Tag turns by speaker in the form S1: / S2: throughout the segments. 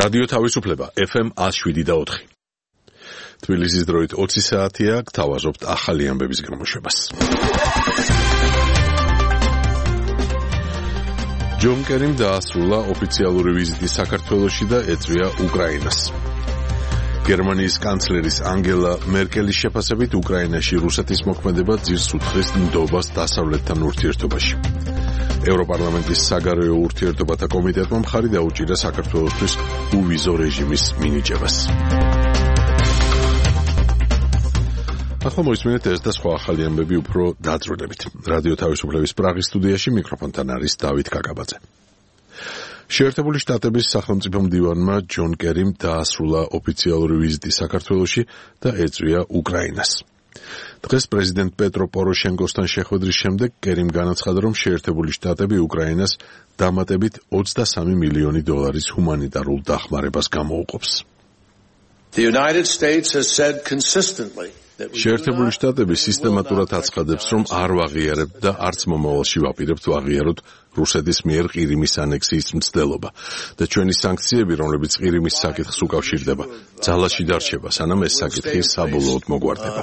S1: რადიო თავისუფლება FM 107.4. თბილისის დროით 20 საათია, გთავაზობთ ახალი ამბების გამოშვებას. ჯონ კერიმ დაასრულა ოფიციალური ვიზიტი საქართველოში და ეწვია უკრაინას. გერმანიის კანცლერის ანგელა მერკელის შეფასებით უკრაინაში რუსეთის მოქმედება ძირს უთხრეს ნდობას დასავლეთთან ურთიერთობაში. ევროპარლამენტის საგარეო ურთიერთობათა კომიტეტმა მხარი დაუჭირა საქართველოსთვის უვიზო რეჟიმის მინიჭებას. ახლა მოისმინეთ ეს და სხვა ახალი ამბები უფრო დაწვრილებით. რადიო თავისუფლების პრაღის სტუდიაში მიკროფონთან არის დავით კაკაბაძე. შეერთებული შტატების სახელმწიფო მდივანმა ჯონ კერიმ დაასრულა ოფიციალური ვიზიტი საქართველოში და ეწვია უკრაინას. დღეს პრეზიდენტ პეტრო პოროშენკოსთან შეხვედრის შემდეგ კერიმ განაცხადა, რომ შეერთებული შტატები უკრაინას დამატებით 23 მილიონი დოლარის ჰუმანიტარულ დახმარებას გამოუყოფს.
S2: The United States has said consistently
S1: შეერთებული შტატები სისტემატურად აცხადებს, რომ არ ვაღიარებთ და არც მომავალში ვაპირებთ ვაღიაროთ რუსეთის მიერ ყირიმის ანექსიის მცდელობა და ჩვენი სანქციები, რომლებიც ყირიმის საკითხს უკავშირდება, ძალაში დარჩება, სანამ ეს საკითხი საბოლოოდ მოგვარდება.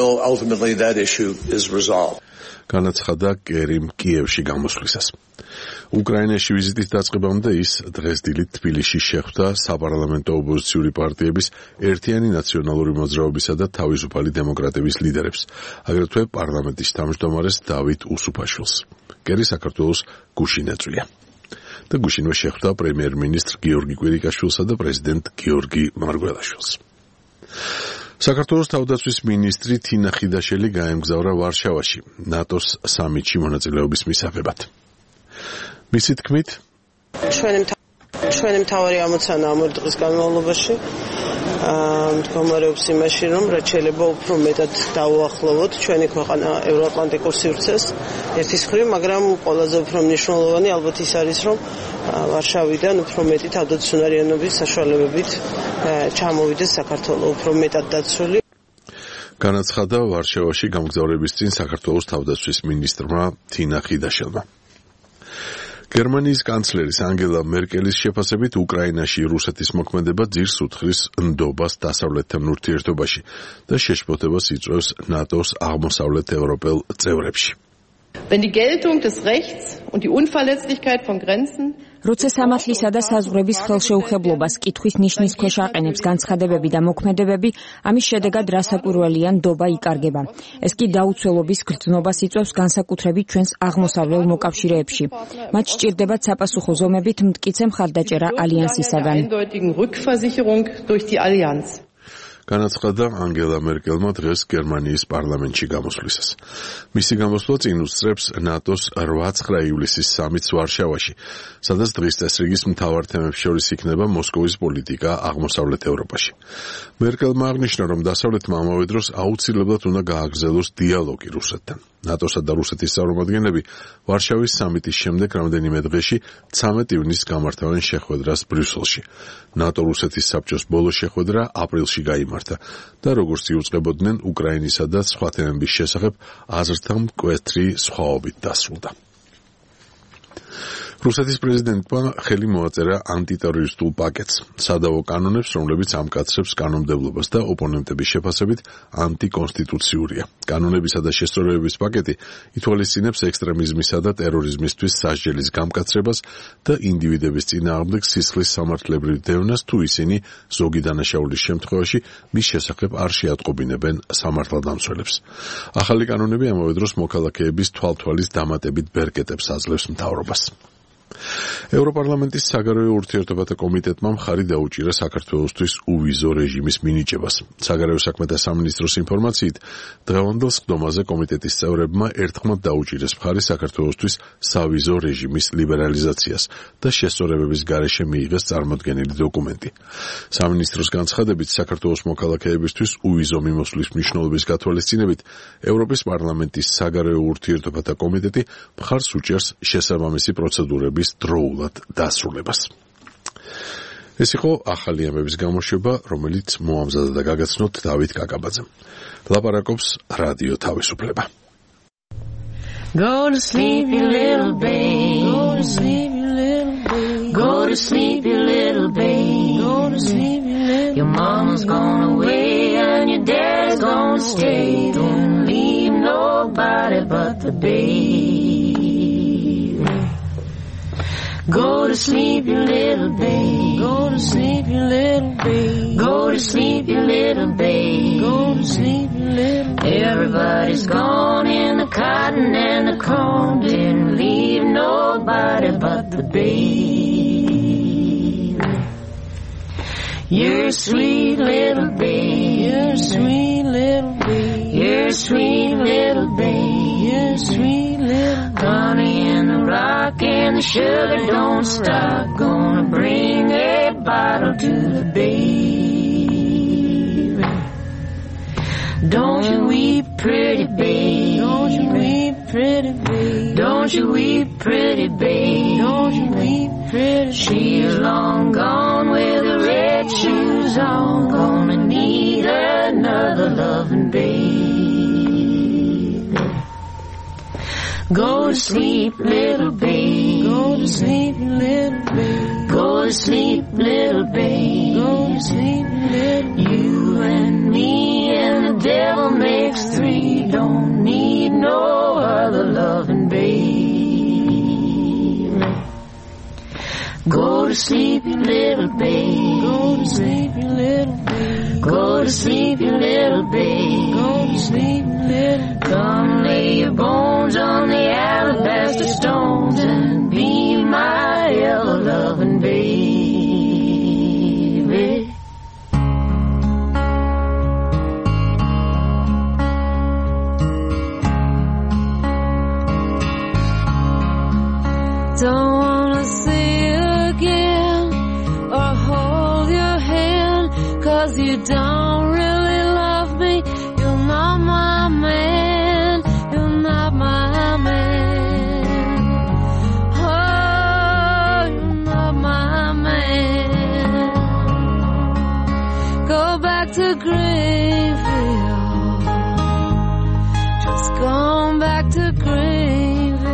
S1: განაცხადა კერიმ კიევში გამოსვლისას. უკრაინაში ვიზიტის დაწყებამდე ის დღეს დილით თბილისში შეხვდა საპარლამენტო ოპოზიციური პარტიების ერთიანი ნაციონალური მოძრაობისა და თავისუფალი დემოკრატების ლიდერებს, აგრეთვე პარლამენტის თავმჯდომარეს დავით უსუფაშვილს. კერი საქართველოს გუშინ ეწვია და გუშინვე შეხვდა პრემიერ-მინისტრ გიორგი კვირიკაშვილსა და პრეზიდენტ გიორგი მარგველაშვილს. საქართველოს თავდაცვის მინისტრი თინა ხიდაშელი გაემგზავრა ვარშავაში ნატოს სამიტში მონაწილეობის მისაღებად. მისი თქმით,
S3: ჩვენი მთავარი ამოცანა ამ დღის განმავლობაში მდგომარეობს იმაში, რომ რაც შეიძლება უფრო მეტად დავუახლოვოთ ჩვენი ქვეყანა ევროატლანტიკურ სივრცეს ერთის მხრივ, მაგრამ ყველაზე უფრო მნიშვნელოვანი ალბათ ის არის, რომ ვარშავიდან უფრო მეტი თავდაცვისუნარიანობის საშუალებებით ჩამოვიდეს საქართველოს უფრო მეტად დაცული.
S1: განაცხადა ვარშავაში გამგზავრების წინ საქართველოს თავდაცვის მინისტრმა თინა ხიდაშელმა. გერმანიის კანცლერის ანგელა მერკელის შეფასებით უკრაინაში რუსეთის მოქმედება ძირს უთხრის ნდობას დასავლეთთან ურთიერთობაში და შეშფოთებას იწვევს ნატოს აღმოსავლეთ ევროპელ წევრებში.
S4: Wenn die Geltung des Rechts und die Unverletzlichkeit von Grenzen
S5: როცა სამართლისა და საზღვრების ხელშეუხებლობას კითხვის ნიშნის ქვეშ აყენებს განცხადებები და მოქმედებები, ამის შედეგად რასაკვირველია ნდობა იკარგება. ეს კი დაუცველობის გრძნობას იწვევს განსაკუთრებით ჩვენს აღმოსავლელ მოკავშირეებში. მათ სჭირდებათ საპასუხო ზომებით მტკიცე მხარდაჭერა ალიანსისაგან.
S1: განაცხადა ანგელა მერკელმა დღეს გერმანიის პარლამენტში გამოსვლისას. მისი გამოსვლა წინ უსწრებს ნატოს 8-9 ივლისის სამიტს ვარშავაში, სადაც დღის წესრიგის მთავარ თემებს შორის იქნება მოსკოვის პოლიტიკა აღმოსავლეთ ევროპაში. მერკელმა აღნიშნა, რომ დასავლეთმა ამავე დროს აუცილებლად უნდა გააგრძელოს დიალოგი რუსეთთან. ნატოსა და რუსეთის წარმომადგენლები ვარშავის სამიტის შემდეგ რამდენიმე დღეში 13 ივნისს გამართავენ შეხვედრას ბრიუსელში. ნატო-რუსეთის საბჭოს ბოლო შეხვედრა აპრილში გაიმართა და როგორც იუწყებოდნენ უკრაინისა და სხვა თემების შესახებ აზრთა მკვეთრი სხვაობით დასრულდა. რუსეთის პრეზიდენტმა ხელი მოაწერა ანტიტერორისტულ პაკეტს, სადავო კანონებს, რომლებიც ამკაცრებს კანონმდებლობას და ოპონენტების შეფასებით ანტიკონსტიტუციურია. კანონებისა და შესწორებების პაკეტი ითვალისწინებს ექსტრემიზმისა და ტერორიზმისთვის სასჯელის გამკაცრებას და ინდივიდების წინააღმდეგ სისხლის სამართლებრივ დევნას, თუ ისინი ზოგი დანაშაულის შემთხვევაში მის შესახებ არ შეატყობინებენ სამართალდამცველებს. ახალი კანონები ამავე დროს მოქალაქეების თვალთვალის დამატებით ბერკეტებს აძლევს მთავრობას. ევროპარლამენტის საგარეო ურთიერთობათა კომიტეტმა მხარი დაუჭირა საქართველოსთვის უვიზო რეჟიმის მინიჭებას. საგარეო საქმეთა სამინისტროს ინფორმაციით, დღევანდელ სხდომაზე კომიტეტის წევრებმა ერთხმად დაუჭირეს მხარი საქართველოსთვის სავიზო რეჟიმის ლიბერალიზაციას და შესწორებების გარეშე მიიღეს წარმოდგენილი დოკუმენტი. სამინისტროს განცხადებით, საქართველოს მოქალაქეებისთვის უვიზო მიმოსვლის მნიშვნელობის გათვალისწინებით, ევროპის პარლამენტის საგარეო ურთიერთობათა კომიტეტი მხარს უჭერს შესაბამისი პროცედურების დროულად დასრულებას. ეს იყო ახალი ამბების გამოშვება, რომელიც მოამზადა და გაგაცნოთ დავით კაკაბაძემ. ლაპარაკობს რადიო თავისუფლება.
S6: Go to sleep, you little babe. Go to sleep, you little babe. Go to sleep, you little babe. to sleep, your mama's gone away and your dad's gonna stay. Don't leave nobody but the baby. Go to sleep, you little babe. Go to sleep, you little babe. Go to sleep, you little babe. Go to sleep, you little babe. Everybody's gone in the cotton and the corn. Didn't leave nobody but the babe. You're a sweet little babe. You're a sweet little babe. You're a sweet little babe. You're a sweet little babe. Honey in the rock and the sugar don't stop. Gonna bring a bottle to the baby. Don't you weep, pretty babe. Don't you weep, pretty babe. Don't you weep, pretty babe. Don't you weep, pretty babe. She's long gone with the red shoes on. Gonna need another loving baby. Go to sleep, little babe. Go to sleep, little babe. Go to sleep, little babe. Go to sleep, little babe. You and me and the devil makes three. Don't need no other loving babe. Go to sleep, you little babe. Go to sleep, you little babe. Go to sleep, you little babe. Go to sleep, little babe. Come lay your bones on the alabaster stones and be my ever-loving baby.
S7: Don't wanna see you again or hold your hand, 'cause you don't really love me. You're not my man. You're not my man. Oh, you're not my man. Go back to Greenville. Just going back to Greenville.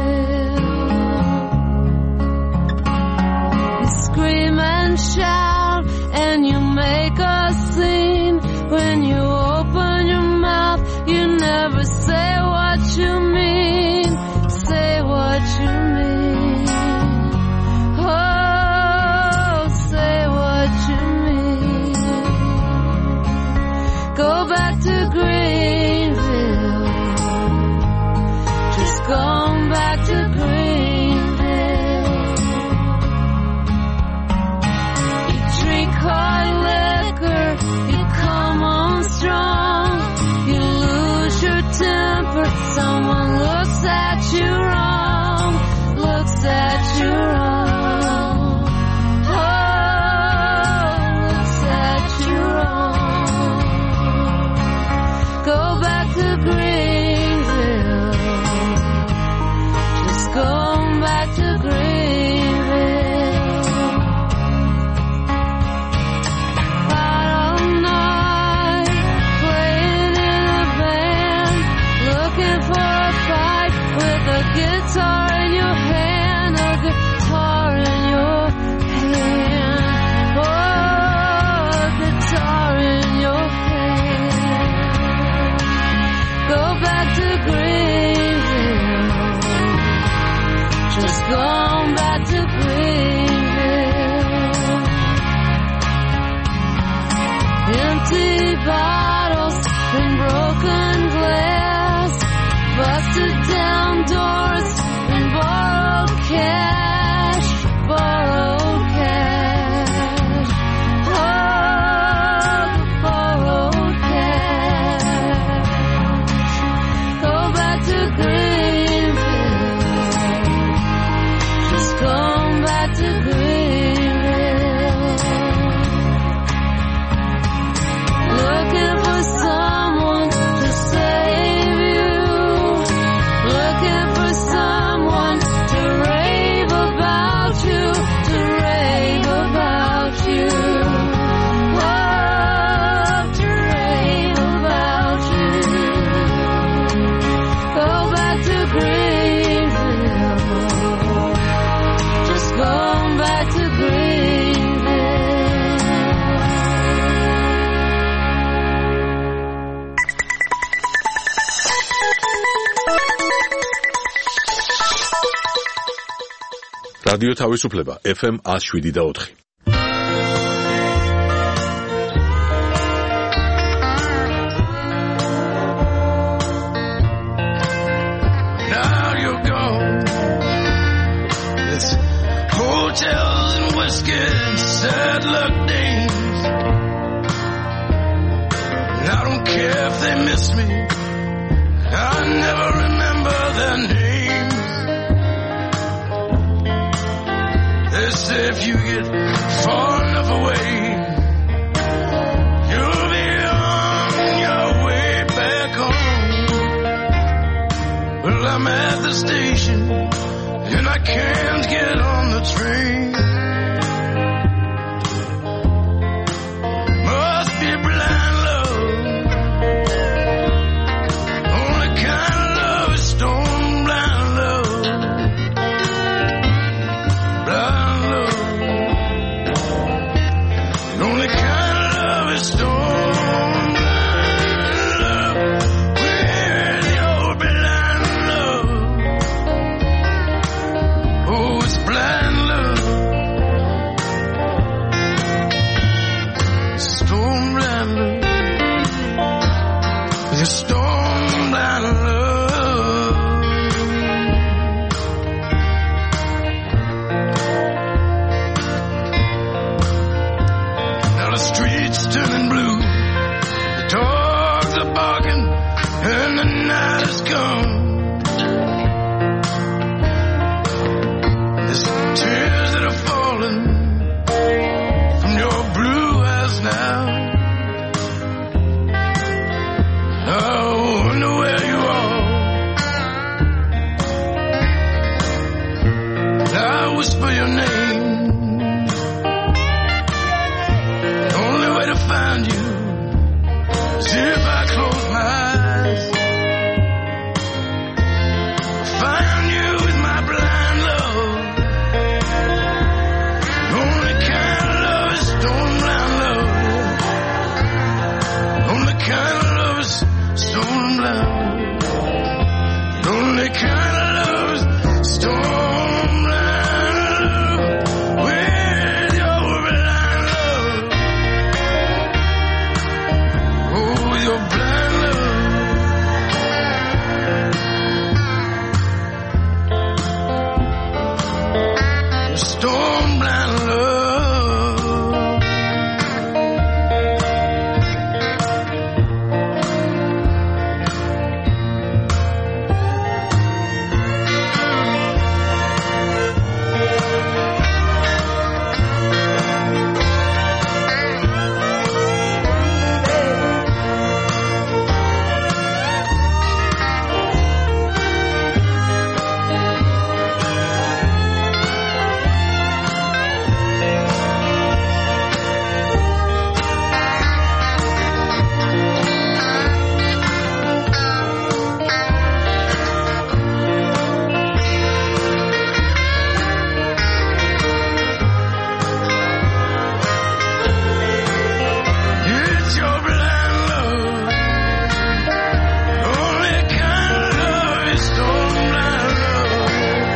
S7: Scream and shout and you make a scene. When you open your mouth you never say what you mean. Say what you mean. Oh, say what you mean. Go back to Greenville. Just going back to Greenville. Hard liquor, you come on strong. You lose your temper, someone looks at you wrong. Looks at you wrong. Oh, looks at you wrong. Go back to Greenville. Just go back to Greenville. Guitar in your hand, a guitar in your hand. Oh, guitar in your hand. Go back to Greenville. Just going back to Greenville. Empty bottles and broken glass, busted down doors and borrowed cash, borrowed cash. Oh, borrowed cash. Go back to Greenville. Just going back to Greenville. Looking for someone to save you. Looking for someone to rave about you, to rave about you. Oh, to rave about you. Go back to Greenville. Just going back to Greenville.
S1: რადიო თავისუფლება FM 107.4.
S8: Now you're gone. It's hotels and whiskey and sad luck days. And I don't care if they miss me. I never remember their names. They say if you get far enough away, you'll be on your way back home. Well, I'm at the station and I can't get on the train. Must be blind love. Only kind of love is stone blind love. Blind love. The only kind of love is stone blind love. With your blind love. Oh, it's blind love. Stone blind love. It's stone blind love. Now the streets turning blue, the dogs are barking, and the night has come. There's tears that are falling from your blue eyes now. I wonder where you are. I whisper your name. The only way to find you is if I close my eyes. Find you with my blind love. The only kind of love is stone blind love. The only kind of love is stone blind. The only kind of love is stone blind love. With your blind love. Oh, with your blind love. Stone blind love. It's your blind love. Only kind of love is stone blind love.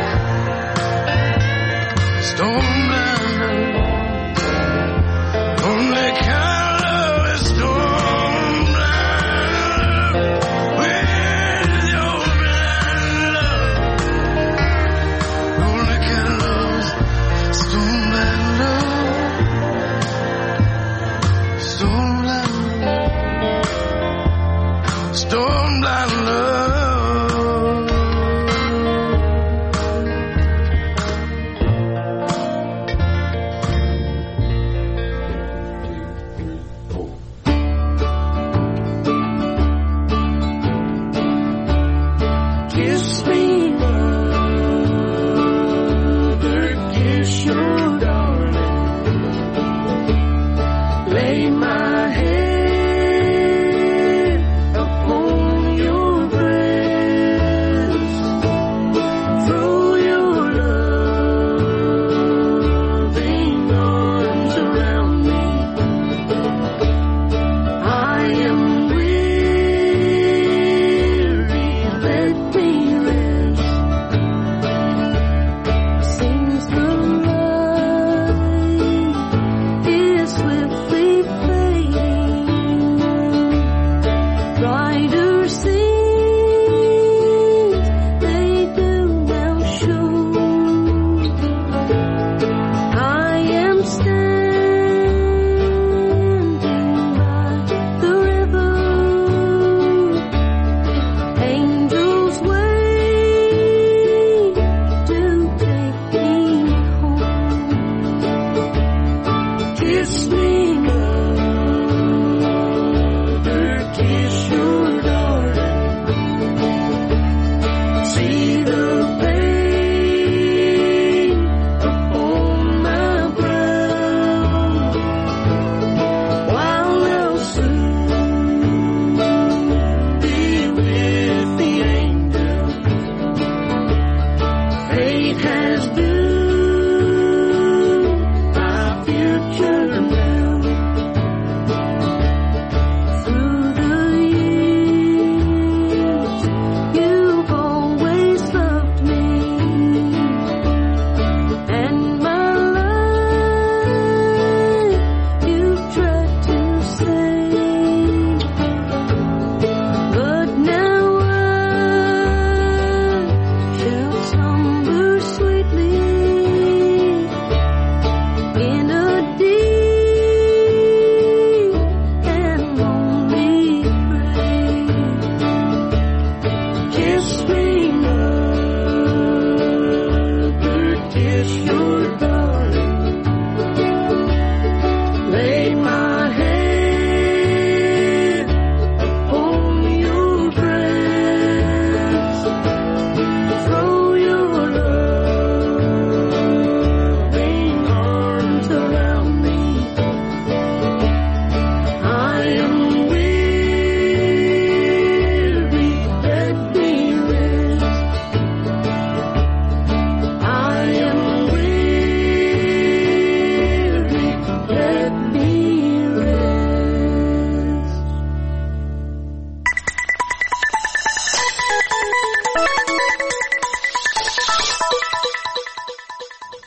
S8: Stone blind love. Only kind of love is stone blind love. With your blind love. Only kind of love is stone blind love. Stone blind love. Stone blind love. Kiss me, mother, kiss your darling. Lay my head upon your breast. Throw your loving arms around me. I am weary, let me rest.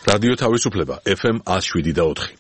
S1: რადიო თავისუფლება FM 107.4.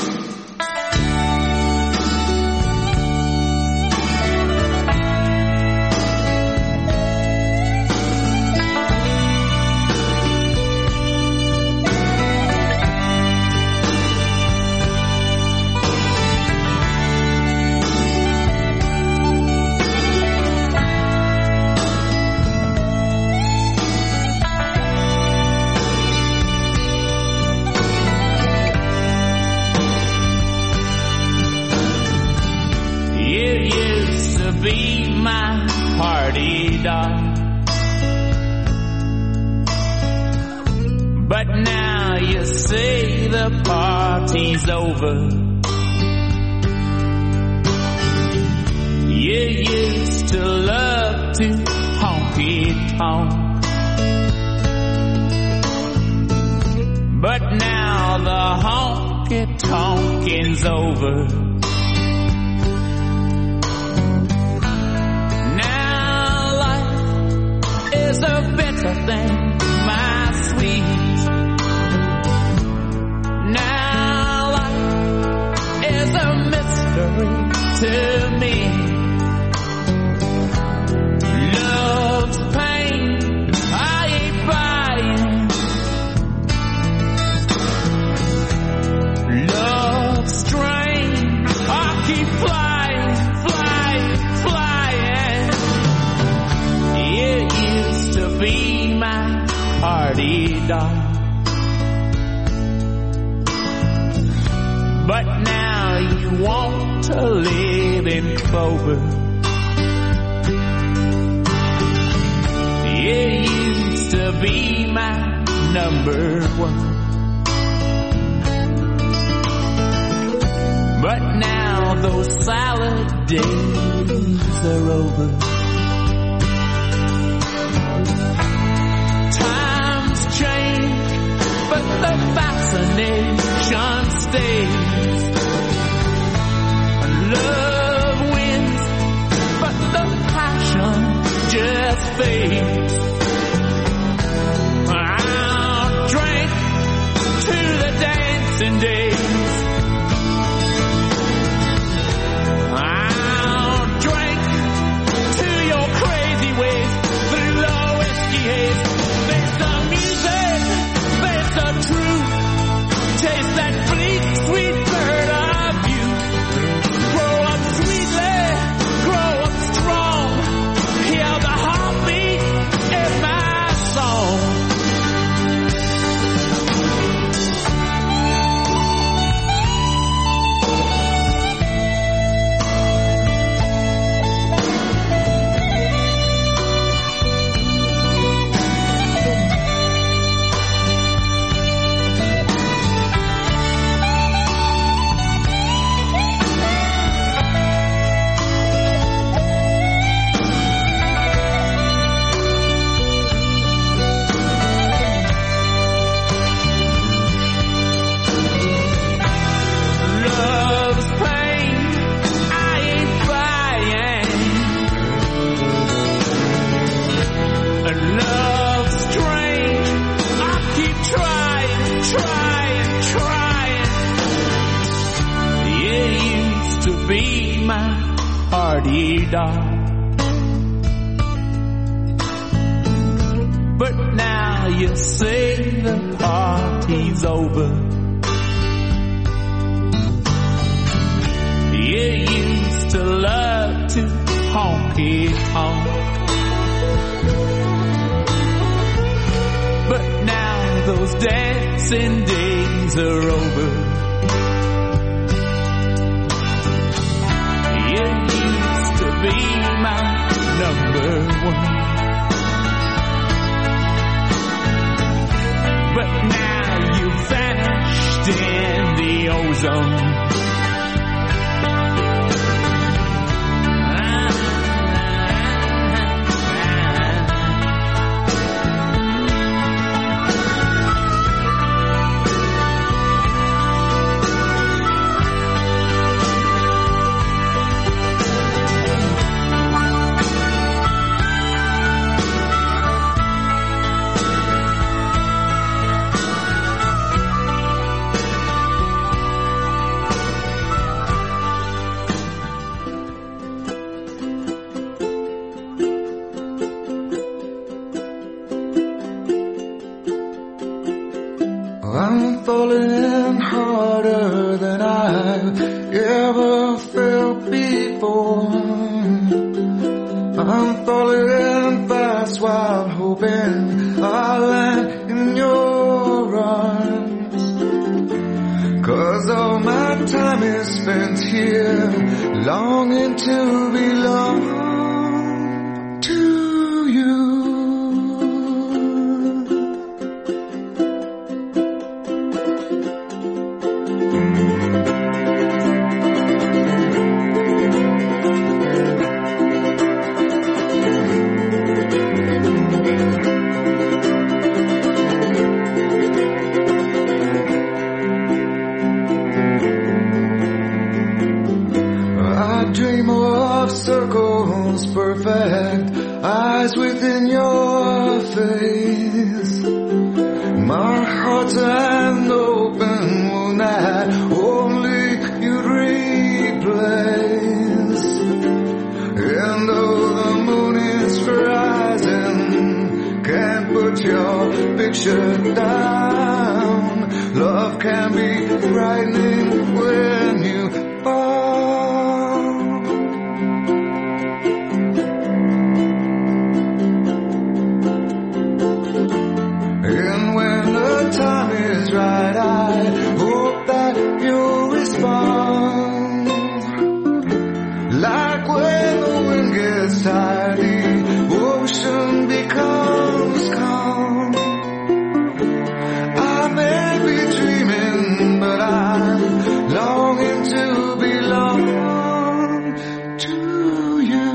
S9: But now you say the party's over. You used to love to honky-tonk, but now the honky-tonking's over. Now life is a better thing, my sweet. To me, love's pain, I ain't buying. Love's strain, I keep flying, flying, flying. It used to be my party doll, but now you won't to live in clover. It used to be my number one, but now those salad days are over. Times change, but the fascination stays. Love wins, but the passion just fades. I'll drink to the dancing days. I'll drink to your crazy ways through the whiskey haze. There's the music, there's the truth. Taste that bleak, sweet bird of you. Grow up sweetly, grow up strong. Hear the heartbeat in my song. But now you say the party's over. You used to love to honky-tonk, but now those dancing days are over. You used to be my number one, but now you vanished in the ozone.
S10: I'm falling harder than I've ever felt before. I'm falling fast while hoping I'll land in your arms. 'Cause all my time is spent here, longing to belong to you. Circles perfect, eyes within your face. My heart's an open wound that only you'd replace. And though the moon is rising, can't put your picture down. Love can be frightening when you fall. Time is right, I hope that you'll respond. Like when the wind gets tired, the ocean becomes calm. I may be dreaming, but I'm longing to belong to you.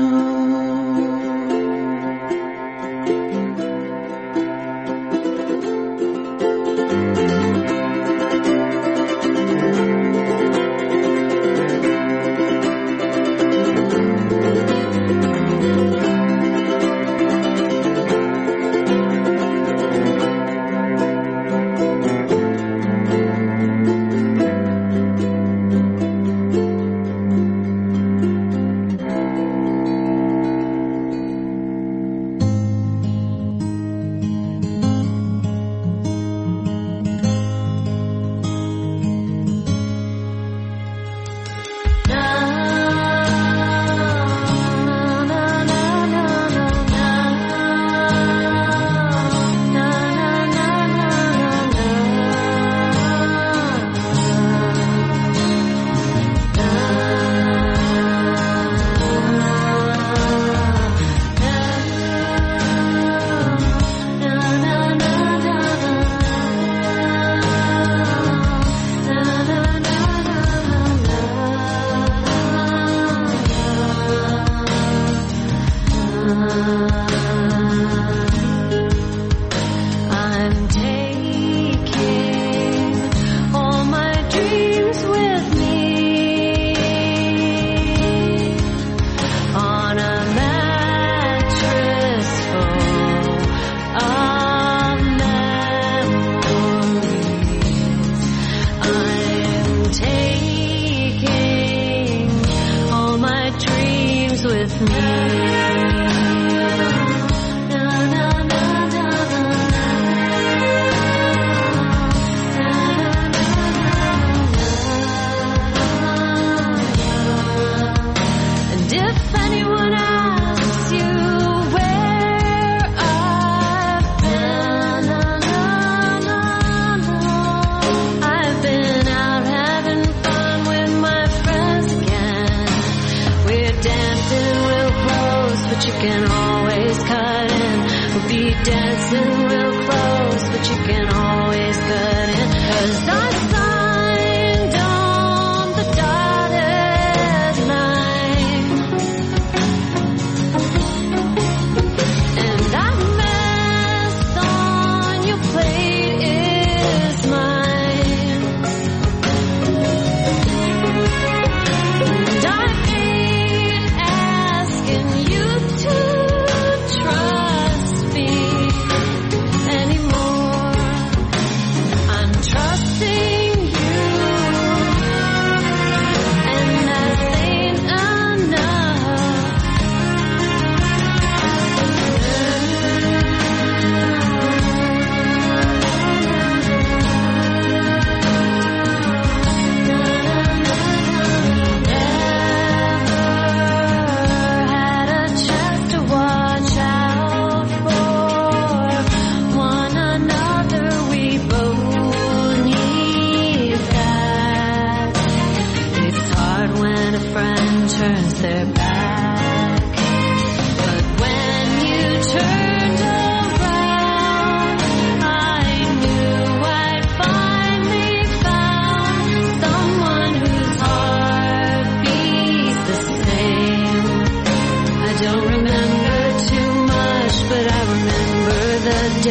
S7: Anymore, I'm trusting.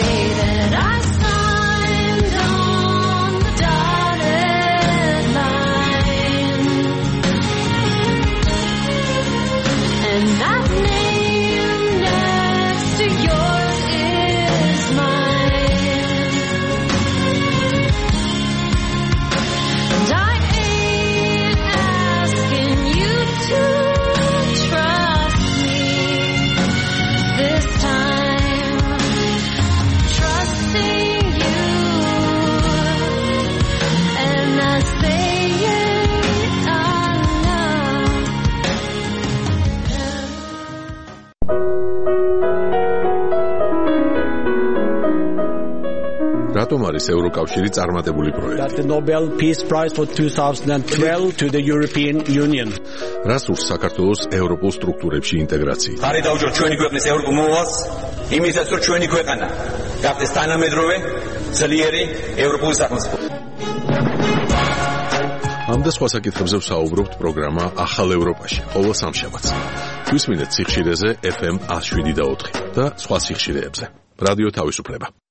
S7: that I signed on the dotted line, and that name next to yours is mine. And I ain't asking you to trust me this time. Trusting you, and I say it enough.
S1: რატომ არის ევროკავშირი წარმატებული პროექტი?
S11: That the Nobel Peace Prize for 2012 to the European Union.
S1: რას სურს საქართველოს ევროპულ სტრუქტურებში ინტეგრაცია?
S12: ხარი დაუჯეროთ ჩვენი ქვეყნის ევროპულ მოვალს, იმისათვის რომ ჩვენი ქვეყანა გახდეს თანამედროვე, ძლიერი ევროპული სახელმწიფო.
S1: ამ და სხვა საკითხებზე ვსაუბრობთ პროგრამა ახალ ევროპაში, ყოველ სამშაბათს. გვისმინეთ სიხშირეზე FM 107.4 და სხვა სიხშირეებზე. რადიო თავისუფლება.